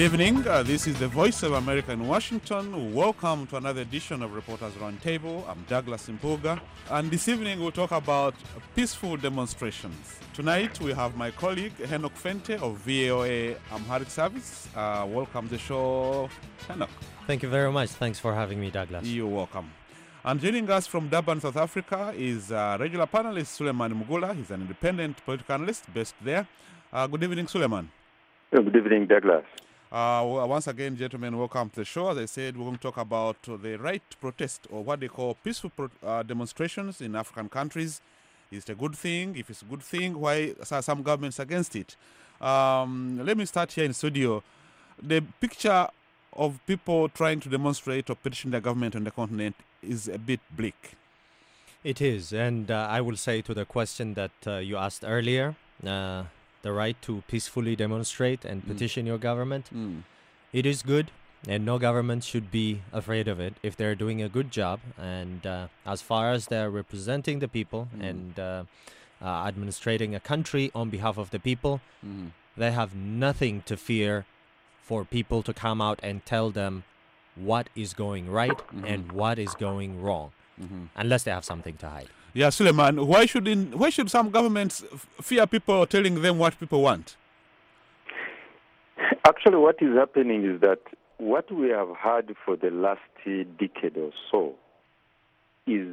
evening. This is the Voice of America in Washington. Welcome to another edition of Reporters Roundtable. I'm Douglas Impuga, and this evening we'll talk about peaceful demonstrations. Tonight we have my colleague Henok Fente of VOA Amharic Service. Welcome to the show, Henok. Thank you very much. Thanks for having me, Douglas. You're welcome. And joining us from Durban, South Africa is regular panelist Suleiman Mugula. He's an independent political analyst based there. Good evening, Suleiman. Good evening, Douglas. Once again, gentlemen, welcome to the show. As I said, we're going to talk about the right to protest, or what they call peaceful demonstrations in African countries. Is it a good thing? If it's a good thing, why are some governments against it? Let me start here in studio. The picture of people trying to demonstrate or petition their government on the continent is a bit bleak. It is, and I will say to the question that you asked earlier, the right to peacefully demonstrate and petition your government, it is good, and no government should be afraid of it if they're doing a good job. And as far as they're representing the people and administrating a country on behalf of the people, they have nothing to fear for people to come out and tell them what is going right and what is going wrong, unless they have something to hide. Yeah, Suleiman, why should some governments fear people telling them what people want? Actually, what is happening is that what we have had for the last decade or so is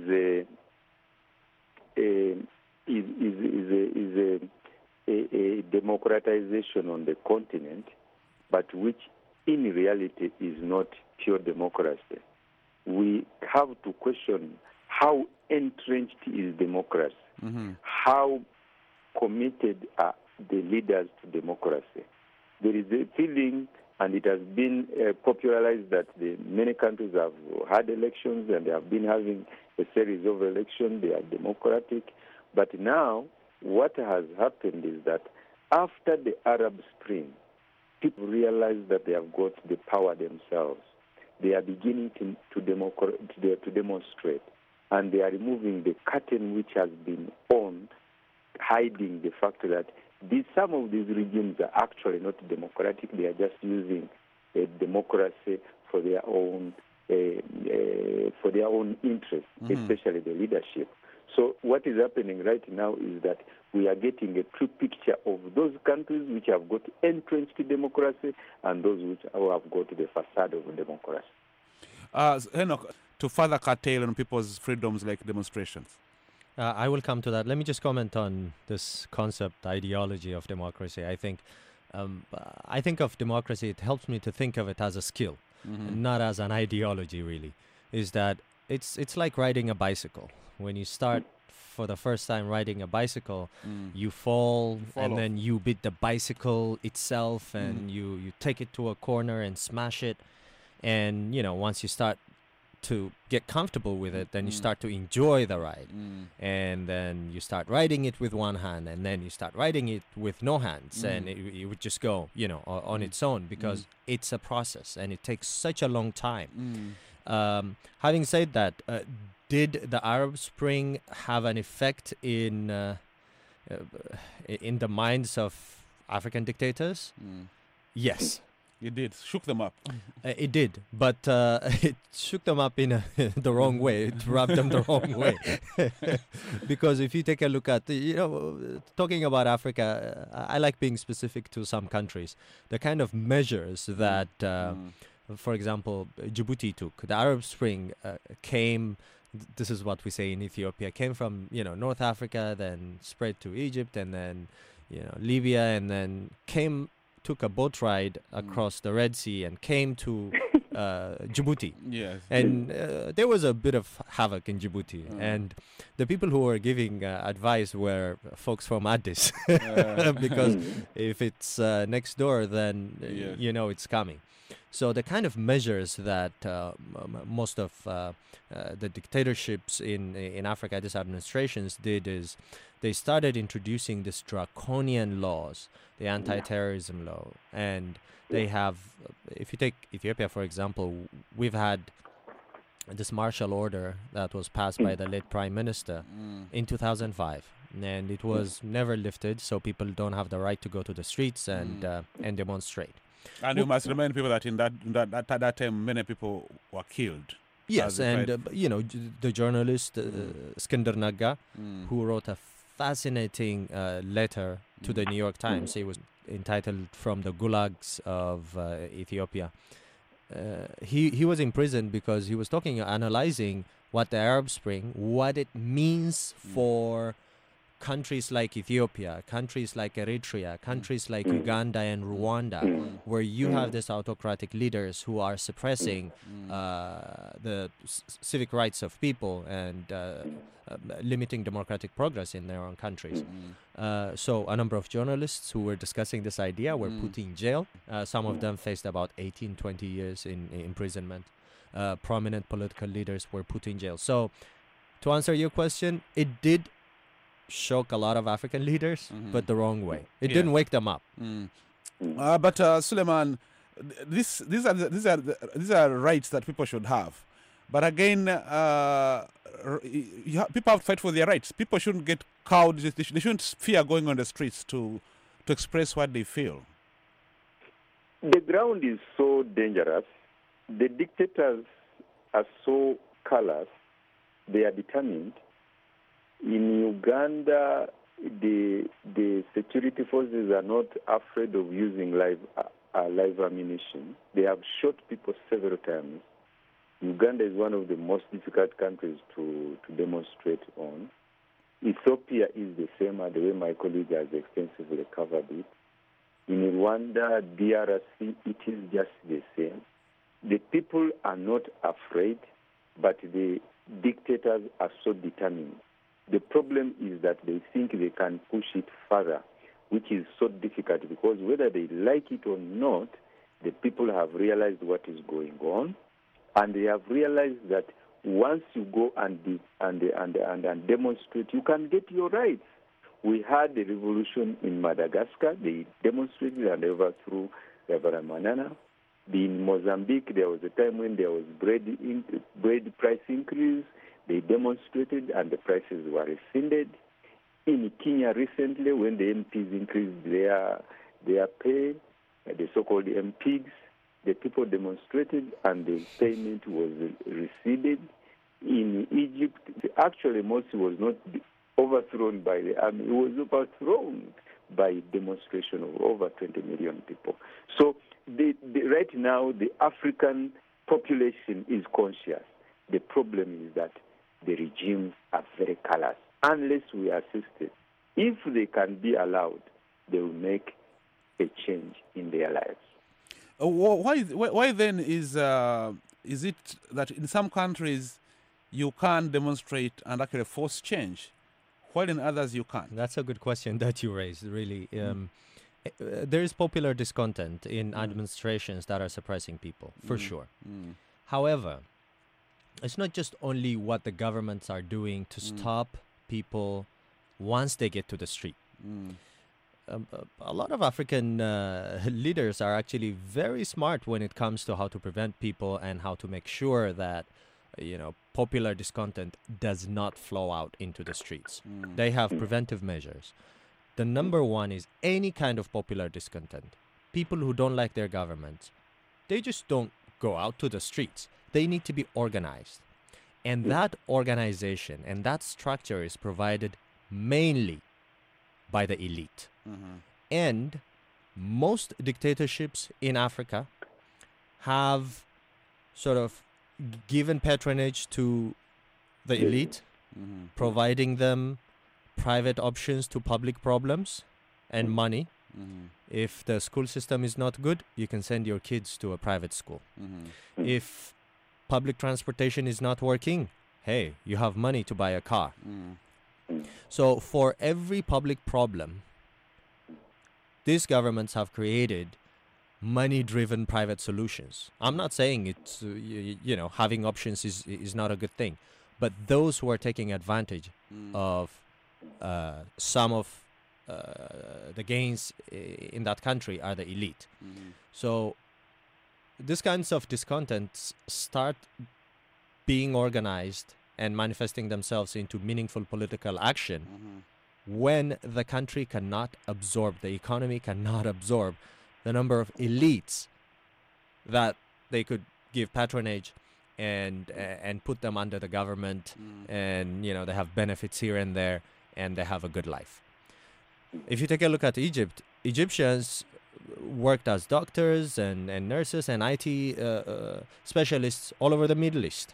a democratization on the continent, but which in reality is not pure democracy. We have to question how entrenched is democracy, how committed are the leaders to democracy. There is a feeling, and it has been popularized, that many countries have had elections and they have been having a series of elections. They are democratic. But now what has happened is that after the Arab Spring, people realize that they have got the power themselves. They are beginning to demonstrate, and they are removing the curtain which has been on, hiding the fact that some of these regimes are actually not democratic. They are just using democracy for their own interests, especially the leadership. So what is happening right now is that we are getting a true picture of those countries which have got entrenched democracy and those which have got the facade of democracy. Henok, to further curtail on people's freedoms like demonstrations. I will come to that. Let me just comment on this concept, ideology of democracy. I think of democracy, it helps me to think of it as a skill, not as an ideology, really. Is that it's like riding a bicycle. When you start for the first time riding a bicycle, you fall and then you beat the bicycle itself, and you take it to a corner and smash it. And, once you start to get comfortable with it, then you start to enjoy the ride. And then you start riding it with one hand, and then you start riding it with no hands. And it would just go, on its own, because it's a process and it takes such a long time. Having said that, did the Arab Spring have an effect in the minds of African dictators? Yes. It did. Shook them up. It did, but it shook them up in the wrong way. It rubbed them the wrong way. Because if you take a look at, talking about Africa, I like being specific to some countries. The kind of measures that, for example, Djibouti took. The Arab Spring came, this is what we say in Ethiopia, came from, North Africa, then spread to Egypt, and then, Libya, and then took a boat ride across the Red Sea and came to Djibouti. Yes. And there was a bit of havoc in Djibouti. And the people who were giving advice were folks from Addis. Because if it's next door, then, it's coming. So the kind of measures that most of the dictatorships in Africa, these administrations did, is they started introducing these draconian laws, the anti-terrorism law. And they have, if you take Ethiopia, for example, we've had this martial order that was passed by the late prime minister in 2005. And it was never lifted, so people don't have the right to go to the streets and demonstrate. And you must remind people that in that time, many people were killed. Yes, and the journalist Skandar Nagga, who wrote a fascinating letter to the New York Times. It was entitled "From the Gulags of Ethiopia." He was imprisoned because he was analyzing what the Arab Spring, what it means for countries like Ethiopia, countries like Eritrea, countries like Uganda and Rwanda, where you have these autocratic leaders who are suppressing the civic rights of people and limiting democratic progress in their own countries. So a number of journalists who were discussing this idea were put in jail. Some of them faced about 18, 20 years in imprisonment. Prominent political leaders were put in jail. So to answer your question, it did shock a lot of African leaders, but the wrong way. It didn't wake them up. But Suleiman, these are rights that people should have. But again, people have to fight for their rights. People shouldn't get cowed. They shouldn't fear going on the streets to express what they feel. The ground is so dangerous. The dictators are so callous. They are determined. In Uganda, the security forces are not afraid of using live ammunition. They have shot people several times. Uganda is one of the most difficult countries to demonstrate on. Ethiopia is the same, the way my colleague has extensively covered it. In Rwanda, DRC, it is just the same. The people are not afraid, but the dictators are so determined. The problem is that they think they can push it further, which is so difficult because whether they like it or not, the people have realized what is going on, and they have realized that once you go and demonstrate, you can get your rights. We had a revolution in Madagascar. They demonstrated and overthrew Ravalomanana. In Mozambique, there was a time when there was bread price increase. They demonstrated and the prices were rescinded. In Kenya recently, when the MPs increased their pay, the so-called MPs, the people demonstrated and the payment was receded. In Egypt, actually Morsi was not overthrown by the army. It was overthrown by demonstration of over 20 million people. So right now, the African population is conscious. The problem is that the regimes are very callous. Unless we assist it, if they can be allowed, they will make a change in their lives. Why then is it that in some countries you can't demonstrate and actually force change, while in others you can't? That's a good question that you raised, really. There is popular discontent in administrations that are suppressing people, for sure. However, it's not just only what the governments are doing to stop people once they get to the street. A lot of African leaders are actually very smart when it comes to how to prevent people and how to make sure that popular discontent does not flow out into the streets. They have preventive measures. The number one is any kind of popular discontent. People who don't like their government, they just don't go out to the streets. They need to be organized. And that organization and that structure is provided mainly by the elite. And most dictatorships in Africa have sort of given patronage to the elite, providing them private options to public problems and money. If the school system is not good, you can send your kids to a private school. If public transportation is not working, hey, you have money to buy a car. So for every public problem, these governments have created money-driven private solutions. I'm not saying it's, having options is not a good thing, but those who are taking advantage of some of the gains in that country are the elite. So these kinds of discontents start being organized and manifesting themselves into meaningful political action when the country cannot absorb, the economy cannot absorb the number of elites that they could give patronage and put them under the government, and they have benefits here and there, and they have a good life. If you take a look at Egypt, Egyptians worked as doctors and nurses and IT specialists all over the Middle East.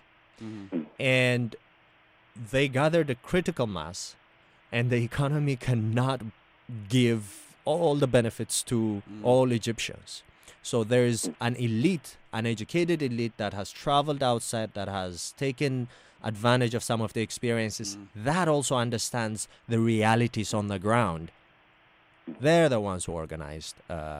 And they gathered a critical mass, and the economy cannot give all the benefits to all Egyptians. So there's an elite, an educated elite that has traveled outside, that has taken advantage of some of the experiences, that also understands the realities on the ground. They're the ones who organized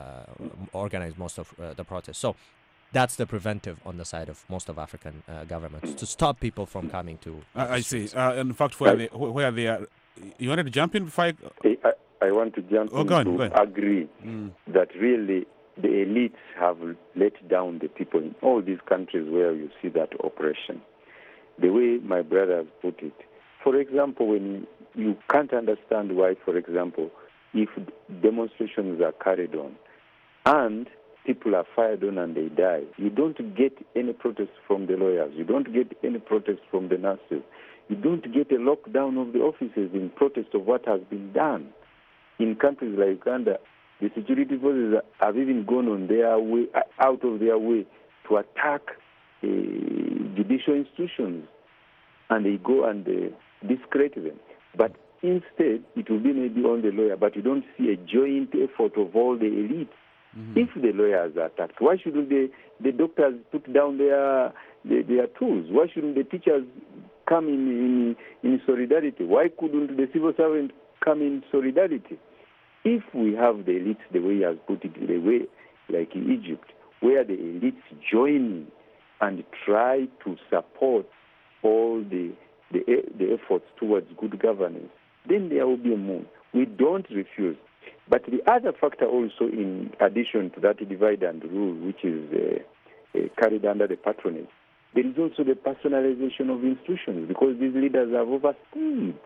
most of the protests. So that's the preventive on the side of most of African governments, to stop people from coming to. I see. In fact, where they are, you wanted to jump in before I want to jump in to agree that really the elites have let down the people in all these countries where you see that oppression. The way my brother has put it, for example, when you can't understand why, for example, if demonstrations are carried on and people are fired on and they die, you don't get any protest from the lawyers, you don't get any protest from the nurses, you don't get a lockdown of the offices in protest of what has been done. In countries like Uganda, the security forces have even gone on their way, out of their way, to attack judicial institutions, and they go and discredit them. But instead, it will be maybe on the lawyer, but you don't see a joint effort of all the elites. If the lawyers are attacked, why shouldn't the doctors put down their tools? Why shouldn't the teachers come in solidarity? Why couldn't the civil servant come in solidarity? If we have the elites, the way he has put it, the way like in Egypt, where the elites join and try to support all the efforts towards good governance, then there will be a move. We don't refuse. But the other factor also, in addition to that divide and rule, which is carried under the patronage, there is also the personalization of institutions, because these leaders have overstayed.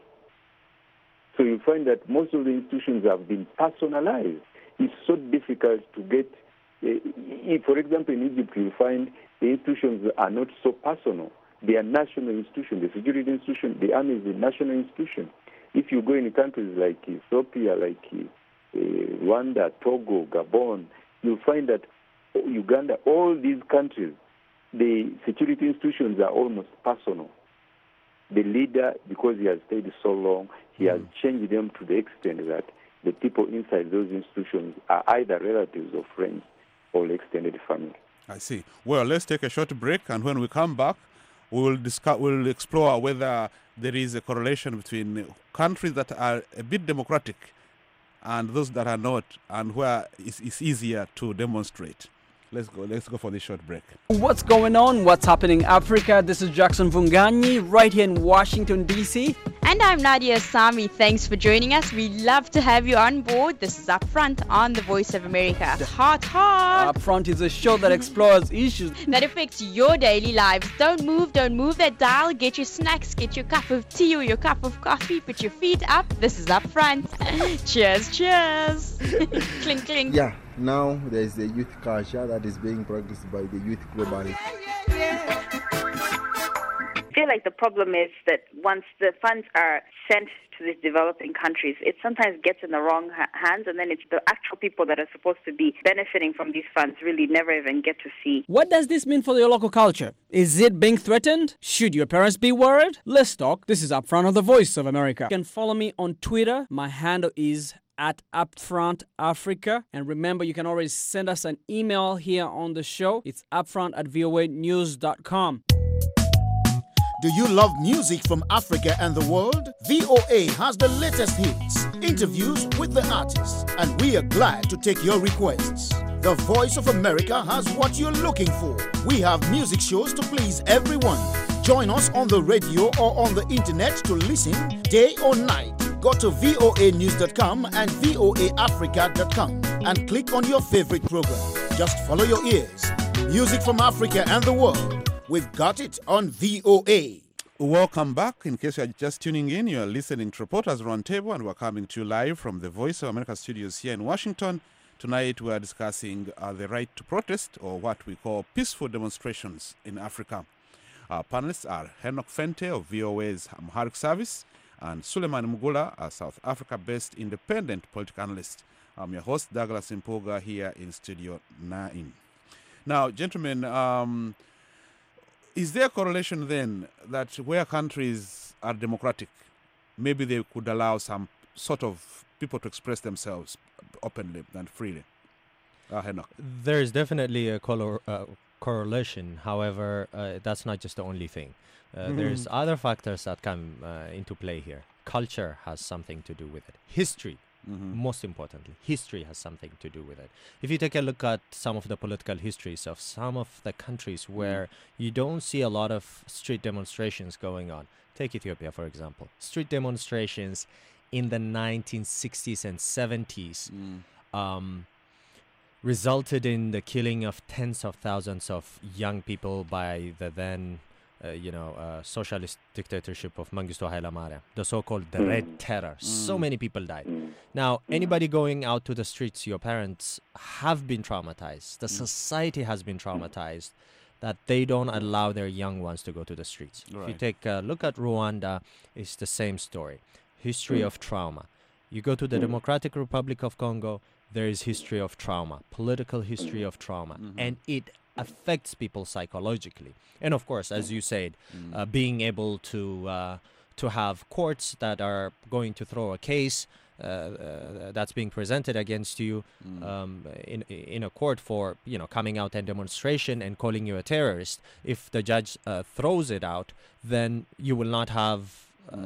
So you find that most of the institutions have been personalized. It's so difficult to get, for example, in Egypt, you find the institutions are not so personal. They are national institutions. The security institution, the army is a national institution. If you go in countries like Ethiopia, like Rwanda, Togo, Gabon, you'll find that Uganda, all these countries, the security institutions are almost personal. The leader, because he has stayed so long, he has changed them to the extent that the people inside those institutions are either relatives or friends or extended family. I see. Well, let's take a short break, and when we come back, we'll explore whether there is a correlation between countries that are a bit democratic and those that are not, and where it's easier to demonstrate. Let's go for this short break. What's going on? What's happening in Africa? This is Jackson Vunganyi right here in Washington, D.C. And I'm Nadia Sami. Thanks for joining us. We love to have you on board. This is Upfront on the Voice of America. Hot. Upfront is a show that explores issues that affects your daily lives. Don't move that dial. Get your snacks, get your cup of tea or your cup of coffee. Put your feet up. This is Upfront. Cheers. Clink, clink. Yeah. Now there is a youth culture that is being practiced by the youth globally. I feel like the problem is that once the funds are sent to these developing countries, it sometimes gets in the wrong hands, and then it's the actual people that are supposed to be benefiting from these funds really never even get to see. What does this mean for your local culture? Is it being threatened? Should your parents be worried? Let's talk. This is Upfront on the Voice of America. You can follow me on Twitter. My handle is @Upfront Africa. And remember, you can always send us an email here on the show. It's upfront@voanews.com. Do you love music from Africa and the world? VOA has the latest hits, interviews with the artists, and we are glad to take your requests. The Voice of America has what you're looking for. We have music shows to please everyone. Join us on the radio or on the internet to listen day or night. Go to voanews.com and voaafrica.com and click on your favorite program. Just follow your ears. Music from Africa and the world. We've got it on VOA. Welcome back. In case you are just tuning in, you are listening to Reporters Roundtable, and we're coming to you live from the Voice of America studios here in Washington Tonight we are discussing the right to protest, or what we call peaceful demonstrations in Africa. Our panelists are Henok Fente of VOA's Amharic Service and Suleiman Mugula, a South Africa-based independent political analyst. I'm your host, Douglas Impoga, here in Studio 9. Now, gentlemen, is there a correlation then that where countries are democratic, maybe they could allow some sort of people to express themselves openly and freely? Henok. There is definitely a correlation. However, that's not just the only thing. There's other factors that come into play here. Culture has something to do with it. History, most importantly, history has something to do with it. If you take a look at some of the political histories of some of the countries where you don't see a lot of street demonstrations going on, take Ethiopia, for example. Street demonstrations in the 1960s and 70s resulted in the killing of tens of thousands of young people by the then socialist dictatorship of Mengistu Haile Mariam, the so-called the Red Terror. So many people died. Now, anybody going out to the streets, your parents have been traumatized. The society has been traumatized that they don't allow their young ones to go to the streets. Right. If you take a look at Rwanda, it's the same story. History of trauma. You go to the Democratic Republic of Congo, there is history of trauma, political history of trauma, and it affects people psychologically. And of course, as you said, being able to have courts that are going to throw a case that's being presented against you in a court for coming out and demonstration and calling you a terrorist. If the judge throws it out, then you will not have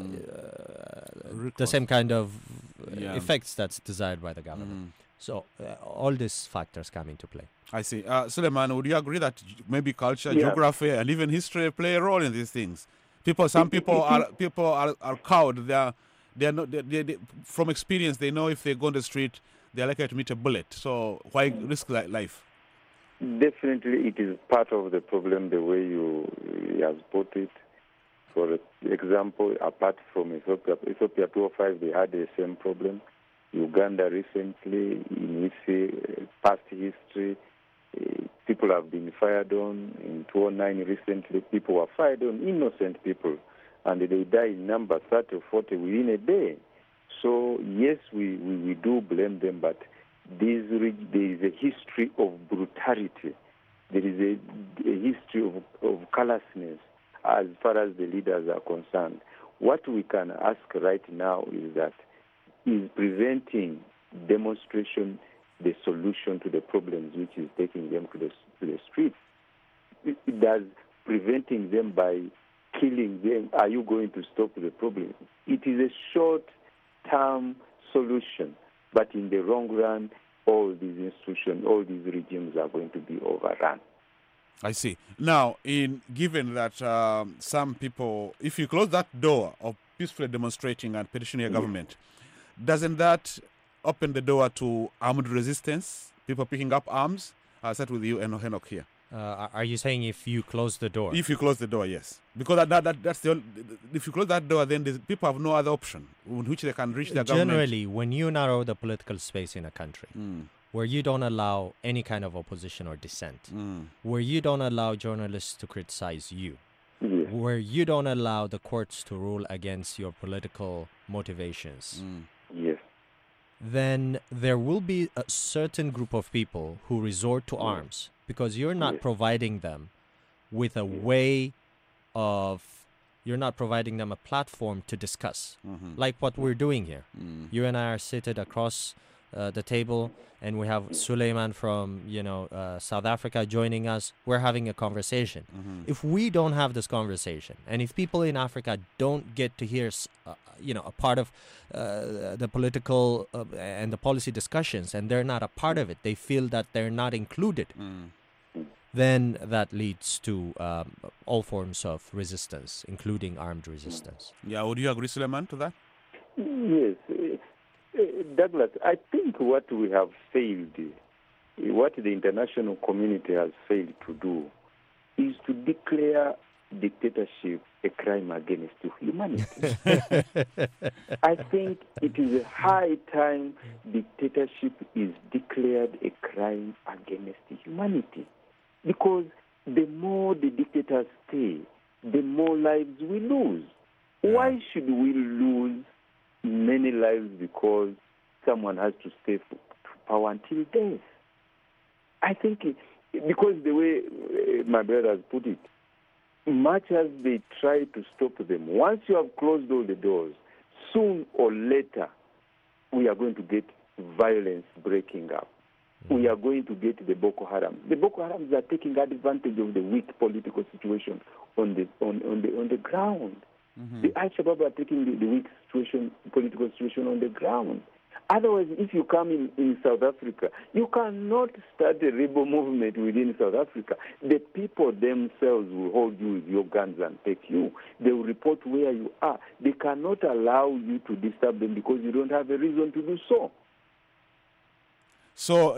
the same kind of effects that's desired by the government. So all these factors come into play. I see. Suleiman, would you agree that maybe culture, geography, and even history play a role in these things? Some people are cowed. They are not. They, from experience, they know if they go on the street, they are likely to meet a bullet. So why risk life? Definitely, it is part of the problem. The way you have put it. For example, apart from Ethiopia 2005, they had the same problem. Uganda recently, in its past history, people have been fired on. In 2009 recently, people were fired on, innocent people, and they die in number 30 or 40 within a day. So, yes, we do blame them, but there is a history of brutality. There is a history of callousness as far as the leaders are concerned. What we can ask right now is preventing demonstration the solution to the problems which is taking them to the streets? Does preventing them by killing them, are you going to stop the problem? It is a short-term solution, but in the long run, all these institutions, all these regimes are going to be overrun. I see. Now, given that some people, if you close that door of peacefully demonstrating and petitioning your government, doesn't that open the door to armed resistance, people picking up arms? I'll start with you, Henok, here. Are you saying if you close the door? If you close the door, yes. Because that's the only, if you close that door, then people have no other option in which they can reach their government. Generally, when you narrow the political space in a country, where you don't allow any kind of opposition or dissent, where you don't allow journalists to criticize you, where you don't allow the courts to rule against your political motivations, then there will be a certain group of people who resort to arms because you're not providing them with a way of, you're not providing them a platform to discuss, like what we're doing here. You and I are seated across the table, and we have Suleiman from South Africa joining us. We're having a conversation. If we don't have this conversation, and if people in Africa don't get to hear a part of the political and the policy discussions, and they're not a part of it, they feel that they're not included, then that leads to all forms of resistance, including armed resistance. Yeah, would you agree, Suleiman, to that? Yes. Douglas, I think what we have failed, what the international community has failed to do, is to declare dictatorship a crime against humanity. I think it is a high time dictatorship is declared a crime against humanity. Because the more the dictators stay, the more lives we lose. Why should we lose many lives because someone has to stay for power until death? I think because the way my brother has put it, much as they try to stop them, once you have closed all the doors, soon or later, we are going to get violence breaking up. We are going to get the Boko Haram. The Boko Harams are taking advantage of the weak political situation on the ground. Mm-hmm. The Al-Shabaab are taking the weak political situation on the ground. Otherwise, if you come in South Africa, you cannot start a rebel movement within South Africa. The people themselves will hold you with your guns and take you. They will report where you are. They cannot allow you to disturb them because you don't have a reason to do so. So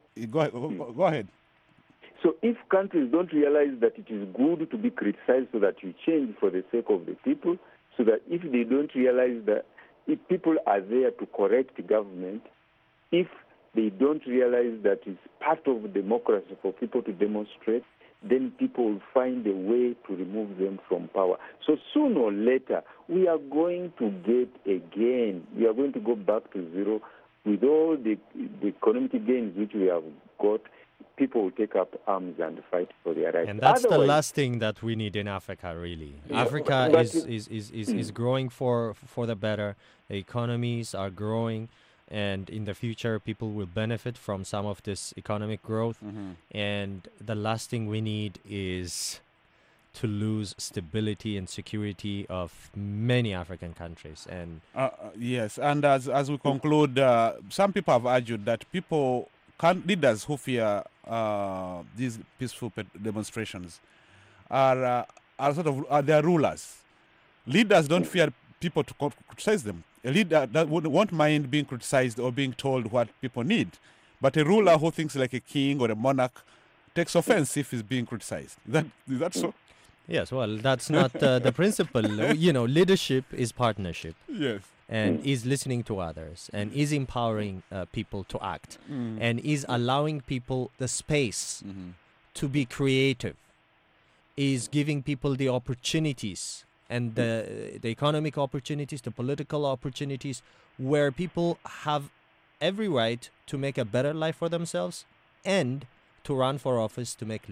go ahead. So if countries don't realize that it is good to be criticized so that you change for the sake of the people, so that if they don't realize that if people are there to correct the government, if they don't realize that it's part of democracy for people to demonstrate, then people will find a way to remove them from power. So sooner or later, we are going to we are going to go back to zero with all the economic gains which we have got. People will take up arms and fight for their rights. And that's the last thing that we need in Africa, really. Yeah, Africa is growing for the better. The economies are growing, and in the future, people will benefit from some of this economic growth. Mm-hmm. And the last thing we need is to lose stability and security of many African countries. And yes, and as we conclude, some people have argued that leaders who fear these peaceful demonstrations are their rulers. Leaders don't fear people to criticize them. A leader that won't mind being criticized or being told what people need, but a ruler who thinks like a king or a monarch takes offense if he's being criticized. Is that so? Yes. Well, that's not the principle. Leadership is partnership. Yes. And is listening to others, and is empowering people to act, and is allowing people the space to be creative, is giving people the opportunities and the economic opportunities, the political opportunities, where people have every right to make a better life for themselves and to run for office to make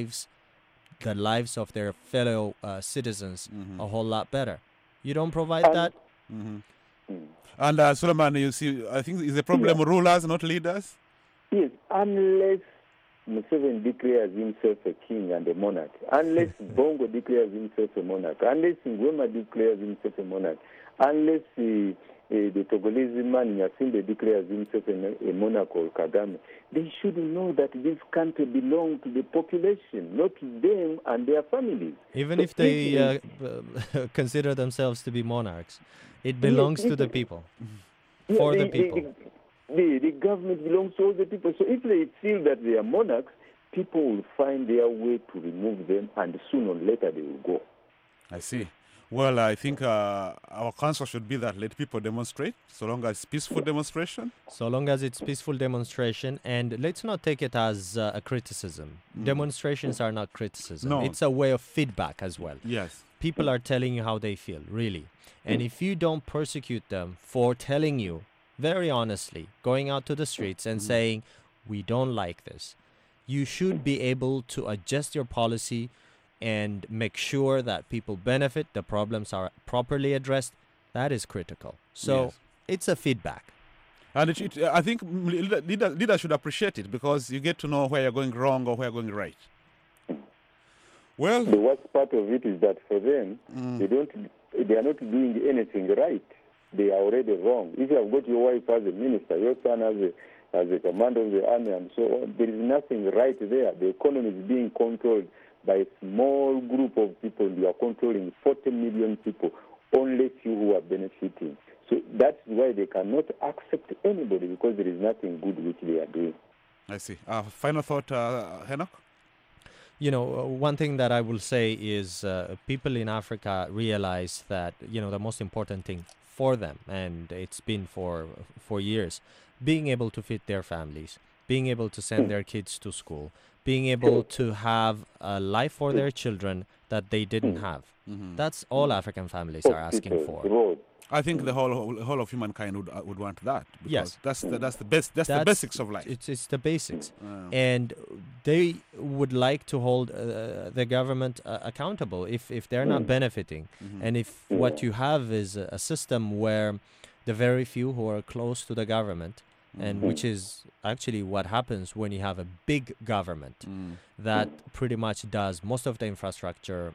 the lives of their fellow citizens a whole lot better. You don't provide that. Mm-hmm. And Suleiman, you see, I think is the problem rulers, not leaders? Yes, unless Museveni declares himself a king and a monarch, unless Bongo declares himself a monarch, unless Ngwema declares himself a monarch, unless the Togolese man Nyasimbe declares himself a monarch or Kagame, they should know that this country belongs to the population, not to them and their families. Even if they consider themselves to be monarchs, it belongs to the people, for the people. The government belongs to all the people. So if they feel that they are monarchs, people will find their way to remove them, and sooner or later they will go. I see. Well, I think our counsel should be that let people demonstrate, so long as it's peaceful demonstration. So long as it's peaceful demonstration, and let's not take it as a criticism. Demonstrations are not criticism. No. It's a way of feedback as well. Yes. People are telling you how they feel, really. And if you don't persecute them for telling you, very honestly, going out to the streets and saying, we don't like this, you should be able to adjust your policy and make sure that people benefit, the problems are properly addressed. That is critical. So it's a feedback. And I think leaders should appreciate it, because you get to know where you're going wrong or where you're going right. Well, the worst part of it is that for them, they are not doing anything right. They are already wrong. If you have got your wife as a minister, your son as a commander of the army, and so on, there is nothing right there. The economy is being controlled by a small group of people. You are controlling 40 million people, only few who are benefiting. So that's why they cannot accept anybody, because there is nothing good which they are doing. I see. Final thought, Henok? one thing that I will say is people in Africa realize that, the most important thing for them, and it's been for years, being able to feed their families, being able to send their kids to school, being able to have a life for their children that they didn't have. That's all African families are asking for. I think the whole of humankind would want that. Yes, that's the best. That's the basics of life. It's the basics, and they would like to hold the government accountable if they're not benefiting, and if what you have is a system where the very few who are close to the government, and which is actually what happens when you have a big government that pretty much does most of the infrastructure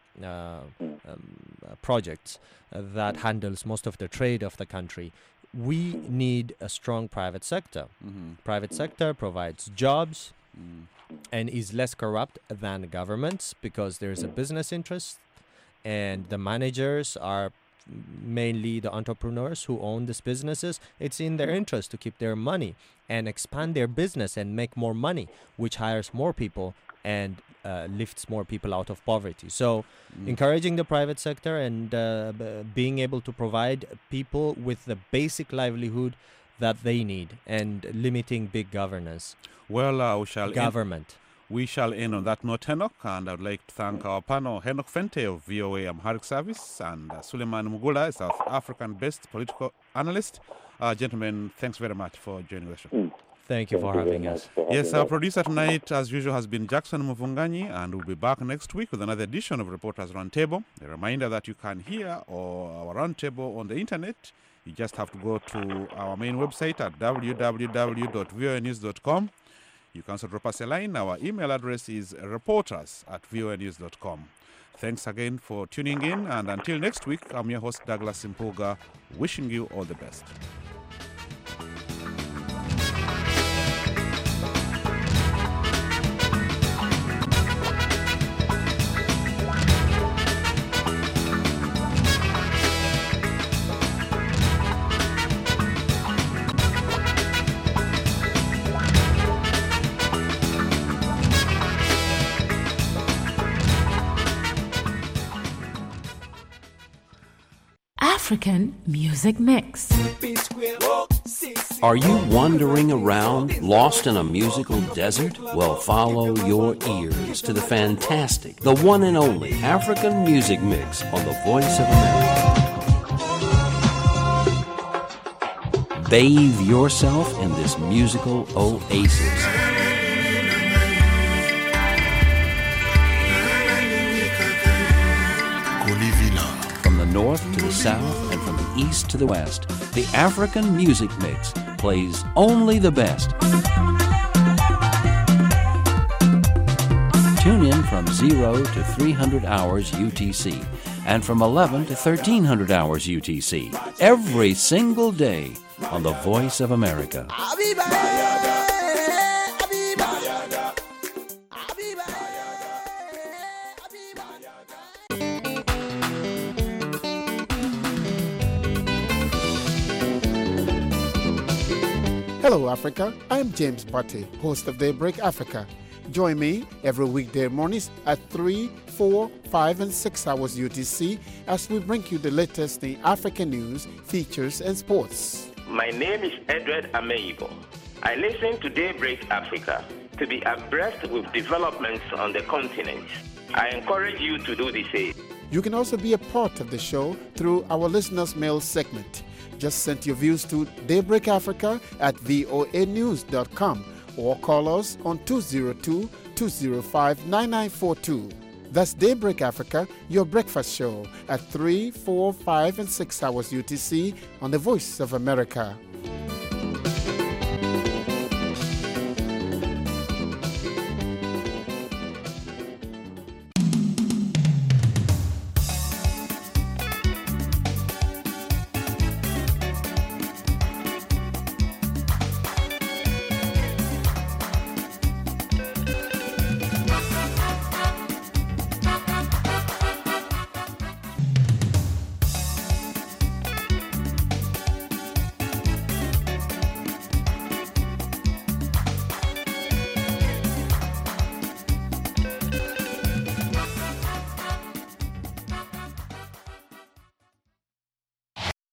projects, that handles most of the trade of the country. We need a strong private sector. Private sector provides jobs and is less corrupt than governments because there's a business interest, and the managers are mainly the entrepreneurs who own these businesses. It's in their interest to keep their money and expand their business and make more money, which hires more people and lifts more people out of poverty. So encouraging the private sector and being able to provide people with the basic livelihood that they need, and limiting big governance. Well, we shall end on that note, Henok, and I would like to thank our panel, Henok Fente of VOA Amharic Service, and Suleiman Mugula, South African-based political analyst. Gentlemen, thanks very much for joining the show. Thank you for having us. Yes, our producer tonight, as usual, has been Jackson Muvunganyi, and we'll be back next week with another edition of Reporters Roundtable. A reminder that you can hear our roundtable on the internet. You just have to go to our main website at www.voanews.com. You can also drop us a line. Our email address is reporters@voanews.com. Thanks again for tuning in, and until next week, I'm your host, Douglas Simpuga, wishing you all the best. African Music Mix. Are you wandering around, lost in a musical desert? Well, follow your ears to the fantastic, the one and only African Music Mix on the Voice of America. Bathe yourself in this musical oasis. From the north to the south and from the east to the west, the African Music Mix plays only the best. Tune in from 0 to 300 hours UTC and from 11 to 1300 hours UTC every single day on the Voice of America. Hello, Africa. I'm James Butte, host of Daybreak Africa. Join me every weekday mornings at 3, 4, 5, and 6 hours UTC as we bring you the latest in African news, features, and sports. My name is Edward Ameibo. I listen to Daybreak Africa to be abreast with developments on the continent. I encourage you to do the same. You can also be a part of the show through our listeners' mail segment. Just send your views to Daybreak Africa at voanews.com or call us on 202-205-9942. That's Daybreak Africa, your breakfast show at 3, 4, 5, and 6 hours UTC on the Voice of America.